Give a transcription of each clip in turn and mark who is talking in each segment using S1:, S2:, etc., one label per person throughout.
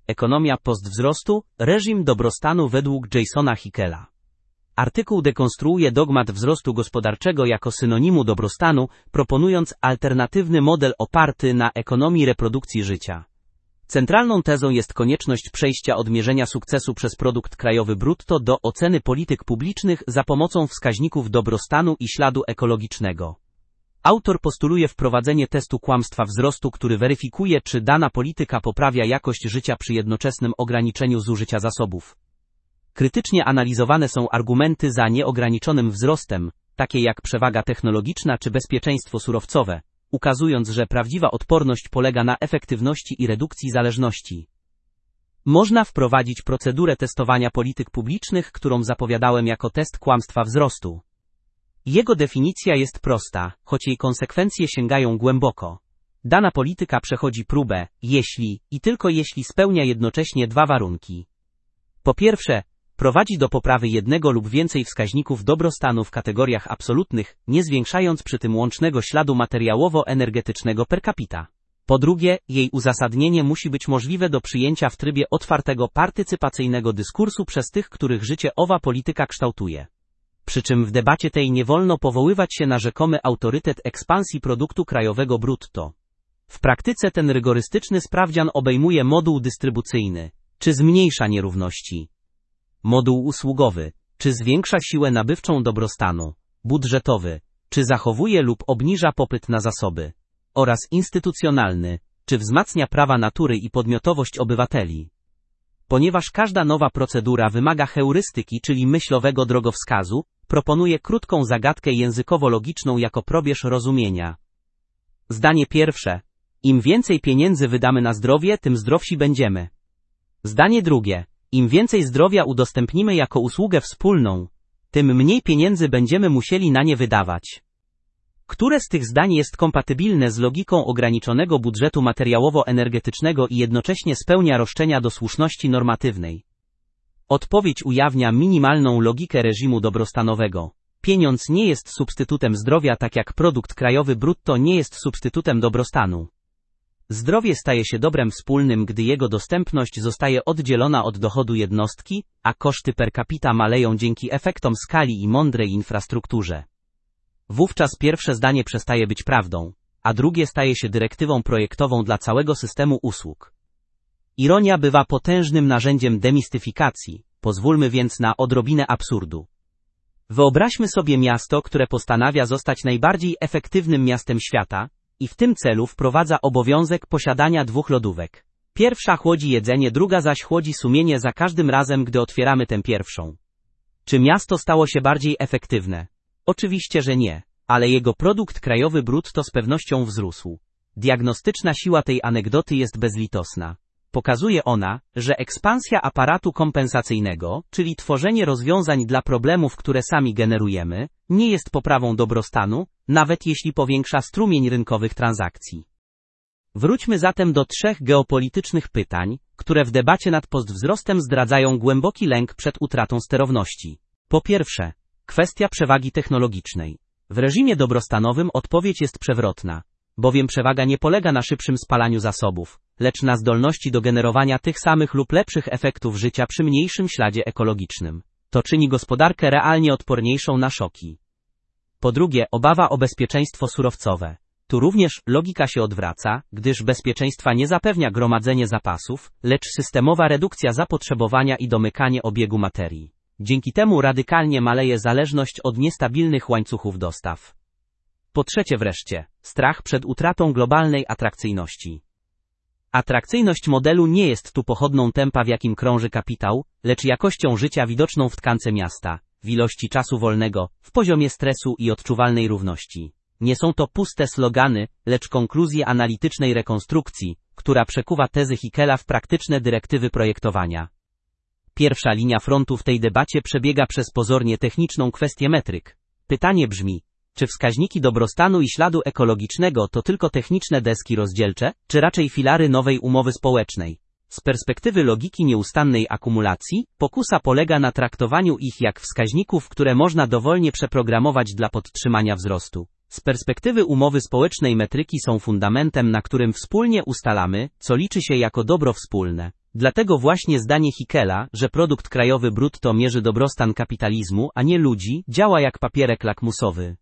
S1: Ekonomia postwzrostu, reżim dobrostanu według Jasona Hickela. Artykuł dekonstruuje dogmat wzrostu gospodarczego jako synonimu dobrostanu, proponując alternatywny model oparty na ekonomii reprodukcji życia. Centralną tezą jest konieczność przejścia od mierzenia sukcesu przez produkt krajowy brutto do oceny polityk publicznych za pomocą wskaźników dobrostanu i śladu ekologicznego. Autor postuluje wprowadzenie testu kłamstwa wzrostu, który weryfikuje, czy dana polityka poprawia jakość życia przy jednoczesnym ograniczeniu zużycia zasobów. Krytycznie analizowane są argumenty za nieograniczonym wzrostem, takie jak przewaga technologiczna czy bezpieczeństwo surowcowe, ukazując, że prawdziwa odporność polega na efektywności i redukcji zależności. Można wprowadzić procedurę testowania polityk publicznych, którą zapowiadałem jako test kłamstwa wzrostu. Jego definicja jest prosta, choć jej konsekwencje sięgają głęboko. Dana polityka przechodzi próbę, jeśli i tylko jeśli spełnia jednocześnie dwa warunki. Po pierwsze, prowadzi do poprawy jednego lub więcej wskaźników dobrostanu w kategoriach absolutnych, nie zwiększając przy tym łącznego śladu materiałowo-energetycznego per capita. Po drugie, jej uzasadnienie musi być możliwe do przyjęcia w trybie otwartego partycypacyjnego dyskursu przez tych, których życie owa polityka kształtuje. Przy czym w debacie tej nie wolno powoływać się na rzekomy autorytet ekspansji produktu krajowego brutto. W praktyce ten rygorystyczny sprawdzian obejmuje moduł dystrybucyjny, czy zmniejsza nierówności, moduł usługowy, czy zwiększa siłę nabywczą dobrostanu, budżetowy, czy zachowuje lub obniża popyt na zasoby, oraz instytucjonalny, czy wzmacnia prawa natury i podmiotowość obywateli. Ponieważ każda nowa procedura wymaga heurystyki, czyli myślowego drogowskazu, proponuje krótką zagadkę językowo-logiczną jako probierz rozumienia. Zdanie pierwsze. Im więcej pieniędzy wydamy na zdrowie, tym zdrowsi będziemy. Zdanie drugie. Im więcej zdrowia udostępnimy jako usługę wspólną, tym mniej pieniędzy będziemy musieli na nie wydawać. Które z tych zdań jest kompatybilne z logiką ograniczonego budżetu materiałowo-energetycznego i jednocześnie spełnia roszczenia do słuszności normatywnej? Odpowiedź ujawnia minimalną logikę reżimu dobrostanowego. Pieniądz nie jest substytutem zdrowia, tak jak produkt krajowy brutto nie jest substytutem dobrostanu. Zdrowie staje się dobrem wspólnym, gdy jego dostępność zostaje oddzielona od dochodu jednostki, a koszty per capita maleją dzięki efektom skali i mądrej infrastrukturze. Wówczas pierwsze zdanie przestaje być prawdą, a drugie staje się dyrektywą projektową dla całego systemu usług. Ironia bywa potężnym narzędziem demistyfikacji, pozwólmy więc na odrobinę absurdu. Wyobraźmy sobie miasto, które postanawia zostać najbardziej efektywnym miastem świata i w tym celu wprowadza obowiązek posiadania 2 lodówek. Pierwsza chłodzi jedzenie, druga zaś chłodzi sumienie za każdym razem, gdy otwieramy tę pierwszą. Czy miasto stało się bardziej efektywne? Oczywiście, że nie, ale jego produkt krajowy brutto z pewnością wzrósł. Diagnostyczna siła tej anegdoty jest bezlitosna. Pokazuje ona, że ekspansja aparatu kompensacyjnego, czyli tworzenie rozwiązań dla problemów, które sami generujemy, nie jest poprawą dobrostanu, nawet jeśli powiększa strumień rynkowych transakcji. Wróćmy zatem do 3 geopolitycznych pytań, które w debacie nad postwzrostem zdradzają głęboki lęk przed utratą sterowności. Po pierwsze, kwestia przewagi technologicznej. W reżimie dobrostanowym odpowiedź jest przewrotna, bowiem przewaga nie polega na szybszym spalaniu zasobów, lecz na zdolności do generowania tych samych lub lepszych efektów życia przy mniejszym śladzie ekologicznym. To czyni gospodarkę realnie odporniejszą na szoki. Po drugie, obawa o bezpieczeństwo surowcowe. Tu również logika się odwraca, gdyż bezpieczeństwa nie zapewnia gromadzenie zapasów, lecz systemowa redukcja zapotrzebowania i domykanie obiegu materii. Dzięki temu radykalnie maleje zależność od niestabilnych łańcuchów dostaw. Po trzecie wreszcie, strach przed utratą globalnej atrakcyjności. Atrakcyjność modelu nie jest tu pochodną tempa, w jakim krąży kapitał, lecz jakością życia widoczną w tkance miasta, w ilości czasu wolnego, w poziomie stresu i odczuwalnej równości. Nie są to puste slogany, lecz konkluzje analitycznej rekonstrukcji, która przekuwa tezy Hickela w praktyczne dyrektywy projektowania. Pierwsza linia frontu w tej debacie przebiega przez pozornie techniczną kwestię metryk. Pytanie brzmi, czy wskaźniki dobrostanu i śladu ekologicznego to tylko techniczne deski rozdzielcze, czy raczej filary nowej umowy społecznej? Z perspektywy logiki nieustannej akumulacji, pokusa polega na traktowaniu ich jak wskaźników, które można dowolnie przeprogramować dla podtrzymania wzrostu. Z perspektywy umowy społecznej metryki są fundamentem, na którym wspólnie ustalamy, co liczy się jako dobro wspólne. Dlatego właśnie zdanie Hickela, że produkt krajowy brutto mierzy dobrostan kapitalizmu, a nie ludzi, działa jak papierek lakmusowy.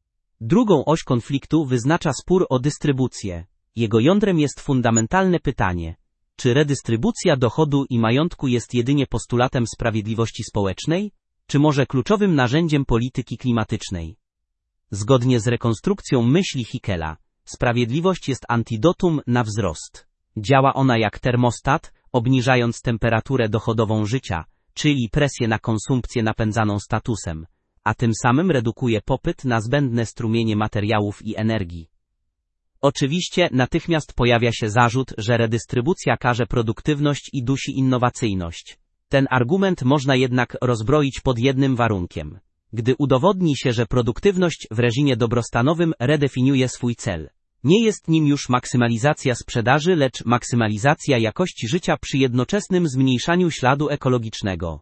S1: Drugą oś konfliktu wyznacza spór o dystrybucję. Jego jądrem jest fundamentalne pytanie: czy redystrybucja dochodu i majątku jest jedynie postulatem sprawiedliwości społecznej, czy może kluczowym narzędziem polityki klimatycznej? Zgodnie z rekonstrukcją myśli Hickela, sprawiedliwość jest antidotum na wzrost. Działa ona jak termostat, obniżając temperaturę dochodową życia, czyli presję na konsumpcję napędzaną statusem, a tym samym redukuje popyt na zbędne strumienie materiałów i energii. Oczywiście natychmiast pojawia się zarzut, że redystrybucja karze produktywność i dusi innowacyjność. Ten argument można jednak rozbroić pod jednym warunkiem: gdy udowodni się, że produktywność w reżimie dobrostanowym redefiniuje swój cel. Nie jest nim już maksymalizacja sprzedaży, lecz maksymalizacja jakości życia przy jednoczesnym zmniejszaniu śladu ekologicznego.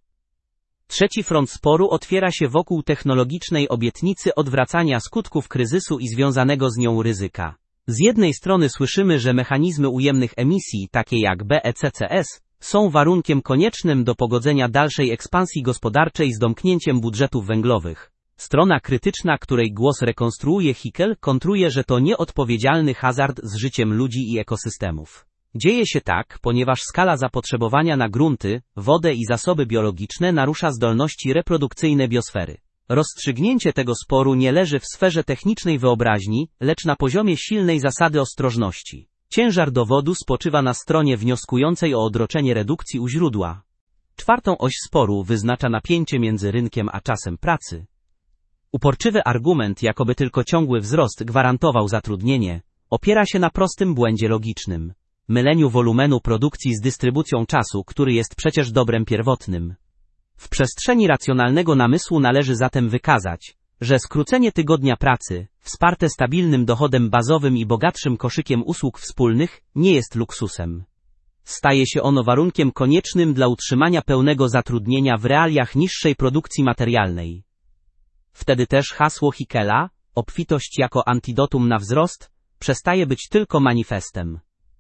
S1: Trzeci front sporu otwiera się wokół technologicznej obietnicy odwracania skutków kryzysu i związanego z nią ryzyka. Z jednej strony słyszymy, że mechanizmy ujemnych emisji, takie jak BECCS, są warunkiem koniecznym do pogodzenia dalszej ekspansji gospodarczej z domknięciem budżetów węglowych. Strona krytyczna, której głos rekonstruuje Hickel, kontruje, że to nieodpowiedzialny hazard z życiem ludzi i ekosystemów. Dzieje się tak, ponieważ skala zapotrzebowania na grunty, wodę i zasoby biologiczne narusza zdolności reprodukcyjne biosfery. Rozstrzygnięcie tego sporu nie leży w sferze technicznej wyobraźni, lecz na poziomie silnej zasady ostrożności. Ciężar dowodu spoczywa na stronie wnioskującej o odroczenie redukcji u źródła. Czwartą oś sporu wyznacza napięcie między rynkiem a czasem pracy. Uporczywy argument, jakoby tylko ciągły wzrost gwarantował zatrudnienie, opiera się na prostym błędzie logicznym: myleniu wolumenu produkcji z dystrybucją czasu, który jest przecież dobrem pierwotnym. W przestrzeni racjonalnego namysłu należy zatem wykazać, że skrócenie tygodnia pracy, wsparte stabilnym dochodem bazowym i bogatszym koszykiem usług wspólnych, nie jest luksusem. Staje się ono warunkiem koniecznym dla utrzymania pełnego zatrudnienia w realiach niższej produkcji materialnej. Wtedy też hasło Hickela, obfitość jako antidotum na wzrost, przestaje być tylko manifestem.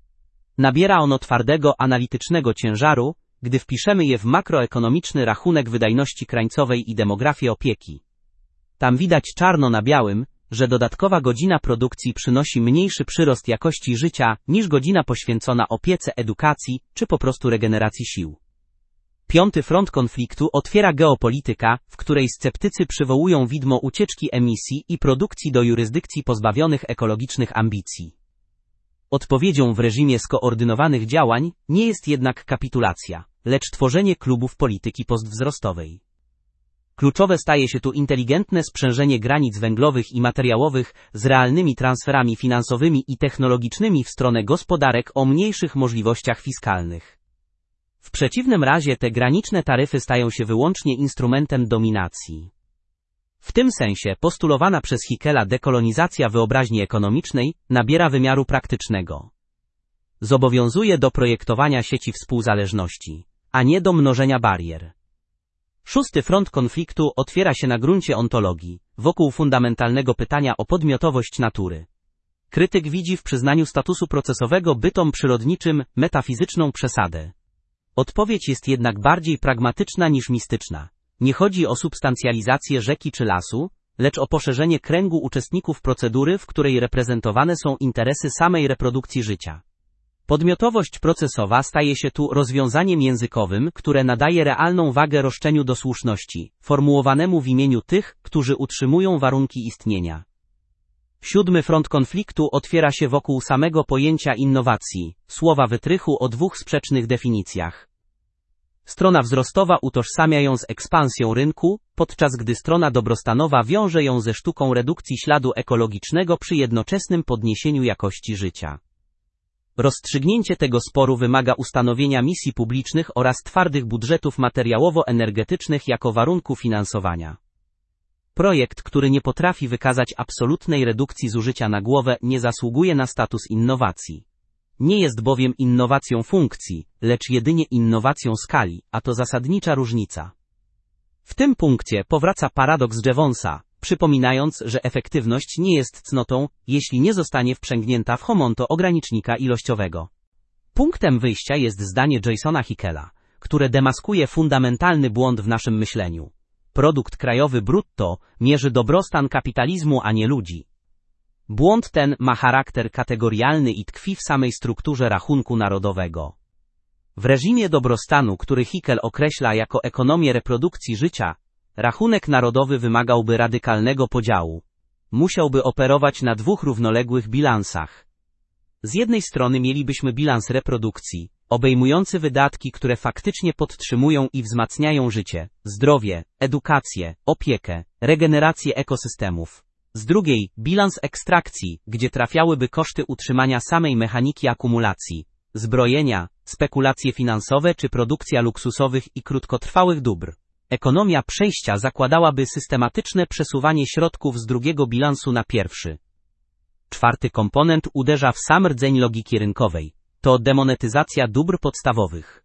S1: Nabiera ono twardego analitycznego ciężaru, gdy wpiszemy je w makroekonomiczny rachunek wydajności krańcowej i demografię opieki. Tam widać czarno na białym, że dodatkowa godzina produkcji przynosi mniejszy przyrost jakości życia niż godzina poświęcona opiece, edukacji czy po prostu regeneracji sił. Piąty front konfliktu otwiera geopolityka, w której sceptycy przywołują widmo ucieczki emisji i produkcji do jurysdykcji pozbawionych ekologicznych ambicji. Odpowiedzią w reżimie skoordynowanych działań nie jest jednak kapitulacja, lecz tworzenie klubów polityki postwzrostowej. Kluczowe staje się tu inteligentne sprzężenie granic węglowych i materiałowych z realnymi transferami finansowymi i technologicznymi w stronę gospodarek o mniejszych możliwościach fiskalnych. W przeciwnym razie te graniczne taryfy stają się wyłącznie instrumentem dominacji. W tym sensie postulowana przez Hickela dekolonizacja wyobraźni ekonomicznej nabiera wymiaru praktycznego. Zobowiązuje do projektowania sieci współzależności, a nie do mnożenia barier. Szósty front konfliktu otwiera się na gruncie ontologii, wokół fundamentalnego pytania o podmiotowość natury. Krytyk widzi w przyznaniu statusu procesowego bytom przyrodniczym metafizyczną przesadę. Odpowiedź jest jednak bardziej pragmatyczna niż mistyczna. Nie chodzi o substancjalizację rzeki czy lasu, lecz o poszerzenie kręgu uczestników procedury, w której reprezentowane są interesy samej reprodukcji życia. Podmiotowość procesowa staje się tu rozwiązaniem językowym, które nadaje realną wagę roszczeniu do słuszności, formułowanemu w imieniu tych, którzy utrzymują warunki istnienia. Siódmy front konfliktu otwiera się wokół samego pojęcia innowacji, słowa wytrychu o dwóch sprzecznych definicjach. Strona wzrostowa utożsamia ją z ekspansją rynku, podczas gdy strona dobrostanowa wiąże ją ze sztuką redukcji śladu ekologicznego przy jednoczesnym podniesieniu jakości życia. Rozstrzygnięcie tego sporu wymaga ustanowienia misji publicznych oraz twardych budżetów materiałowo-energetycznych jako warunku finansowania. Projekt, który nie potrafi wykazać absolutnej redukcji zużycia na głowę, nie zasługuje na status innowacji. Nie jest bowiem innowacją funkcji, lecz jedynie innowacją skali, a to zasadnicza różnica. W tym punkcie powraca paradoks Jevonsa, przypominając, że efektywność nie jest cnotą, jeśli nie zostanie wprzęgnięta w homonto ogranicznika ilościowego. Punktem wyjścia jest zdanie Jasona Hickela, które demaskuje fundamentalny błąd w naszym myśleniu. Produkt krajowy brutto mierzy dobrostan kapitalizmu, a nie ludzi. Błąd ten ma charakter kategorialny i tkwi w samej strukturze rachunku narodowego. W reżimie dobrostanu, który Hickel określa jako ekonomię reprodukcji życia, rachunek narodowy wymagałby radykalnego podziału. Musiałby operować na dwóch równoległych bilansach. Z jednej strony mielibyśmy bilans reprodukcji, obejmujący wydatki, które faktycznie podtrzymują i wzmacniają życie, zdrowie, edukację, opiekę, regenerację ekosystemów. Z drugiej, bilans ekstrakcji, gdzie trafiałyby koszty utrzymania samej mechaniki akumulacji, zbrojenia, spekulacje finansowe czy produkcja luksusowych i krótkotrwałych dóbr. Ekonomia przejścia zakładałaby systematyczne przesuwanie środków z drugiego bilansu na pierwszy. Czwarty komponent uderza w sam rdzeń logiki rynkowej. To demonetyzacja dóbr podstawowych.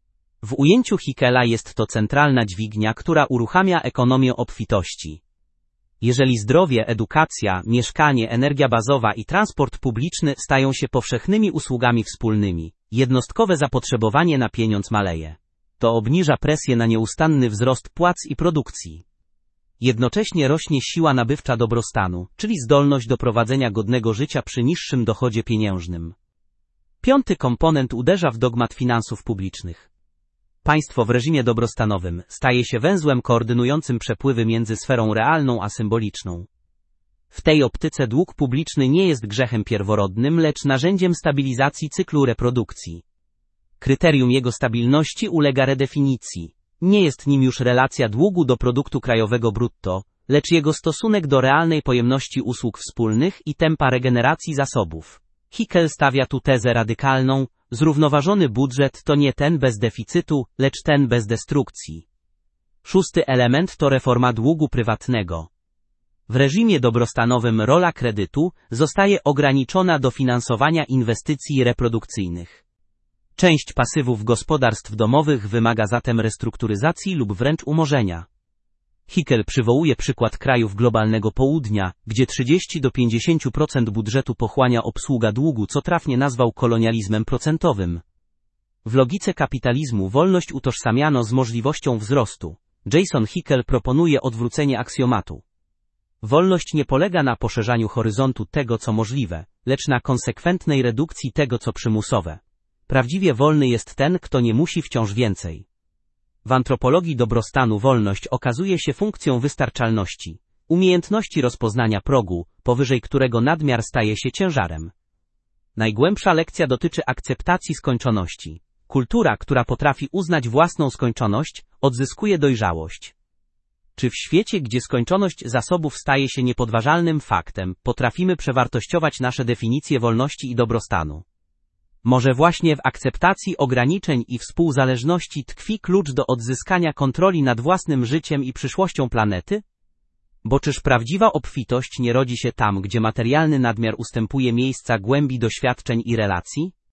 S1: W ujęciu Hickela jest to centralna dźwignia, która uruchamia ekonomię obfitości. Jeżeli zdrowie, edukacja, mieszkanie, energia bazowa i transport publiczny stają się powszechnymi usługami wspólnymi, jednostkowe zapotrzebowanie na pieniądz maleje. To obniża presję na nieustanny wzrost płac i produkcji. Jednocześnie rośnie siła nabywcza dobrostanu, czyli zdolność do prowadzenia godnego życia przy niższym dochodzie pieniężnym. Piąty komponent uderza w dogmat finansów publicznych. Państwo w reżimie dobrostanowym staje się węzłem koordynującym przepływy między sferą realną a symboliczną. W tej optyce dług publiczny nie jest grzechem pierworodnym, lecz narzędziem stabilizacji cyklu reprodukcji. Kryterium jego stabilności ulega redefinicji. Nie jest nim już relacja długu do produktu krajowego brutto, lecz jego stosunek do realnej pojemności usług wspólnych i tempa regeneracji zasobów. Hickel stawia tu tezę radykalną: zrównoważony budżet to nie ten bez deficytu, lecz ten bez destrukcji. Szósty element to reforma długu prywatnego. W reżimie dobrostanowym rola kredytu zostaje ograniczona do finansowania inwestycji reprodukcyjnych. Część pasywów gospodarstw domowych wymaga zatem restrukturyzacji lub wręcz umorzenia. Hickel przywołuje przykład krajów globalnego południa, gdzie 30 do 50% budżetu pochłania obsługa długu, co trafnie nazwał kolonializmem procentowym. W logice kapitalizmu wolność utożsamiano z możliwością wzrostu. Jason Hickel proponuje odwrócenie aksjomatu. Wolność nie polega na poszerzaniu horyzontu tego, co możliwe, lecz na konsekwentnej redukcji tego, co przymusowe. Prawdziwie wolny jest ten, kto nie musi wciąż więcej. W antropologii dobrostanu wolność okazuje się funkcją wystarczalności, umiejętności rozpoznania progu, powyżej którego nadmiar staje się ciężarem. Najgłębsza lekcja dotyczy akceptacji skończoności. Kultura, która potrafi uznać własną skończoność, odzyskuje dojrzałość. Czy w świecie, gdzie skończoność zasobów staje się niepodważalnym faktem, potrafimy przewartościować nasze definicje wolności i dobrostanu? Może właśnie w akceptacji ograniczeń i współzależności tkwi klucz do odzyskania kontroli nad własnym życiem i przyszłością planety? Bo czyż prawdziwa obfitość nie rodzi się tam, gdzie materialny nadmiar ustępuje miejsca głębi doświadczeń i relacji?